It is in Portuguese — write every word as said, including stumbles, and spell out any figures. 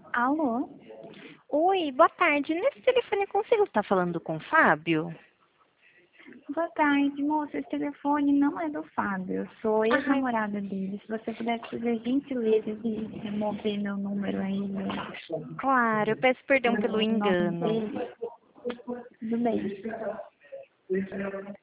Alô? Oi, boa tarde. Nesse telefone eu consigo estar falando com o Fábio? Boa tarde, moça. Esse telefone não é do Fábio. Eu sou Ai, ex-namorada dele. Se você pudesse fazer gentileza de remover meu número aí do, claro, eu peço perdão pelo do nome engano. dele, tudo bem.